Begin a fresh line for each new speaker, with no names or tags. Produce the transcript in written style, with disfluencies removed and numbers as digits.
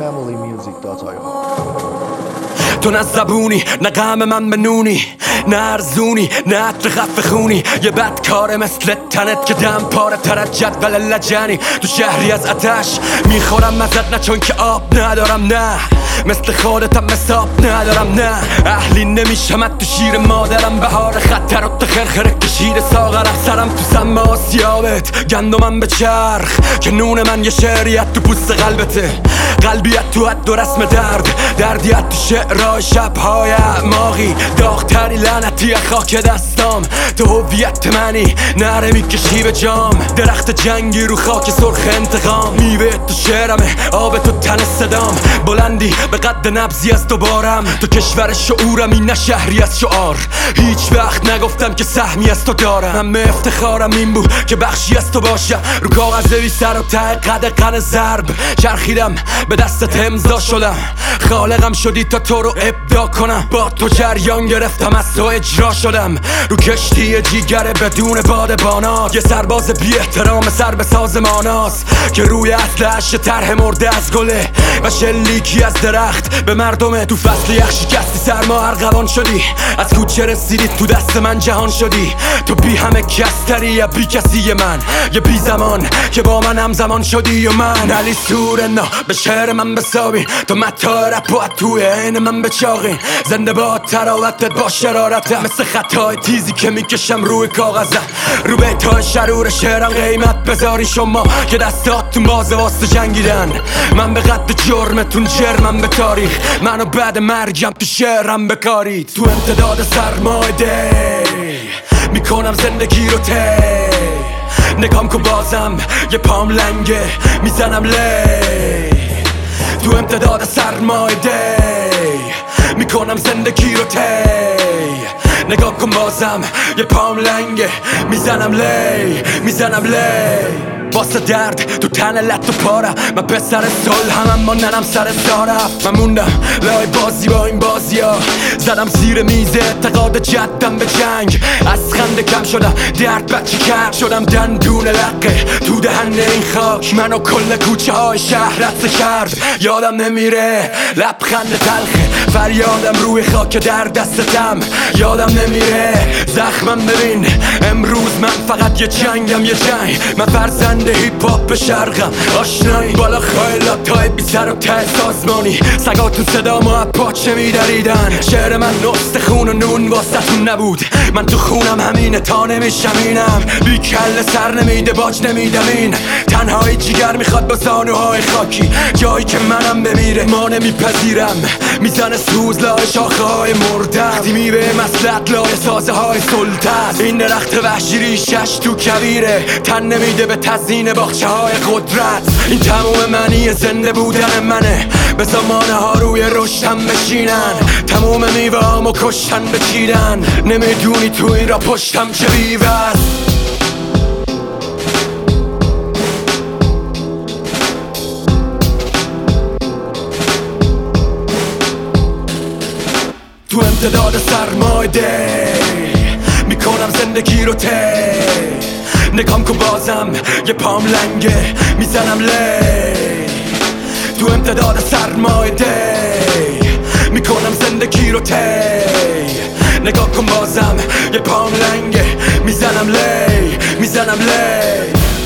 تو نه زبونی نه غم من بنونی، نه ارزونی نه عطر خفه خونی، یه بدکاره مثل تنت که دم پاره ترت جدول لجنی. تو شهری از آتش میخورم ازت، نه چون که آب ندارم، نه مثل خودتم مساب ندارم، نه اهلی نمیشمت تو شیر مادرم. بهار خطر و خرخره کشید ساغرم، سرم تو سم آسیابت گندمم به چرخ که نون من یه شعریت تو پوست قلبته، قلبیت تو حد و رسم دردیت تو شعرهای شبهای اعماقی، داغتری لعنتی خاک دستام. تو هویت منی نره میکشی به جام، درخت جنگی رو خاک سرخ انتقام. میوه تو شعرمه آب تو تن صدام، بلندی به قد نبضی از دوبارم. تو کشور شعورمی نه شهری از شعار، هیچ وقت نگفتم که سهمی از تو دارم. همه افتخارم این بود که بخشی از تو باشم، رو کاغذ بی سر و ته قد ضرب چرخیدم، به دستت امضا شدم. خالقم شدی تا تو رو ابداع کنم، با تو جریان گرفتم از تو اجرا شدم. رو کشتی جیگر بدون بادبانات، یه سرباز بی احترام سر به سازماناست که روی اصلش طرح مرده از گله و شلیکی از درخت به مردم. تو فصل یخ شکستی سرما ارغوان شدی، از کوچه رسیدی تو دست من جهان شدی. تو بی همه کستری یا بی کسی من، یه بی زمان که با من همزمان شدی. و من علی سورنا به شعر من بسابین، تو متا رپ و توی عین من بچاقین. زنده با تراوتت با شرارتم، مثل خطای تیزی که میکشم روی کاغذم. رو بیتای شرور شعرم قیمت بذاری شما که دستاتون بازه واسه جنگیدن. من به قد جرمتون جرمم به تاریخ، منو بعد مرگم تو شعرم بکارید. تو امتداد سرمای دی میکنم زندگی رو تی، نگام که بازم یه پام لنگه میزنم لی. تو امتداد سرمای دی میکنم زندگی رو تی، نگاه کن بازم یه پام لنگه میزنم لی. واسه درد تو تن لط و پارم، من پسر سال هم اما ننم سر سارم. من موندم لای بازی با این بازی ها، زدم زیر میز اعتقاد جدم به جنگ. از خنده کم شدم درد بچه کرد، شدم دندون لقه تو دهن این خاک. منو کل کوچه های شهر رد کرد، یادم نمیره لبخند تلخه فریادم روی خاک در دستم. یادم نمیره زخمم ببین امروز من فقط یه جنگم، یه جنگ. من فرزند هیپ هاپ به شرقم آشنایی، بالا خیلات های بی سر و ته سازمانی. سگاتون صدا ما پاچه میدریدن، شعر من نست خون و نون واسطون نبود. من تو خونم همینه تا نمیشمینم، بی کل سر نمیده باج نمیدم. این تنهایی جیگر میخواد با زانوهای خاکی، جایی که منم بمیره ما نمیپذیرم. میزنه سوز لای شاخه های مردم، وقتی میوه مسلط لای سازه های سلطت. این درخت وحشی ریشش تو کبیره، تن نمیده به تزیین باغچه های قدرت. این تموم معنی زنده بودن منه، به زمانه ها روی رشتم بشینن. تموم میوه هامو کشتن بچیدن، نمیدونی تو این را پشتم چه بیوز. تو امتداد سرمای دی میکنم زندگی رو تی، نگام کن بازم یه پام لنگه میزنم لی. تو امتداد سرمای دی میکنم زندگی رو تی، نگاه کن بازم یه پام لنگه میزنم لی.